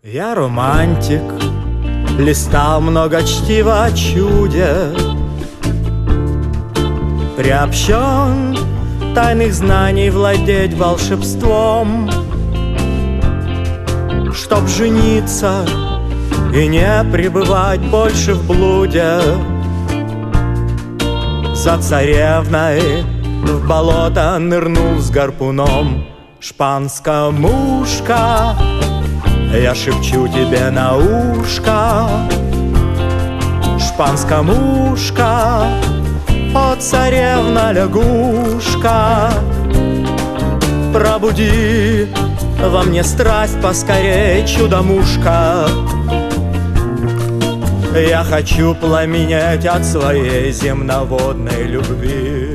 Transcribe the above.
Я романтик, листал много чтива о чуде, приобщен тайных знаний владеть волшебством, чтоб жениться и не пребывать больше в блуде. За царевной в болото нырнул с гарпуном. Шпанскомушка, я шепчу тебе на ушко. Шпанскомушка, о царевна-лягушка, пробуди во мне страсть поскорей, чудо-мушка. Я хочу пламенеть от своей земноводной любви.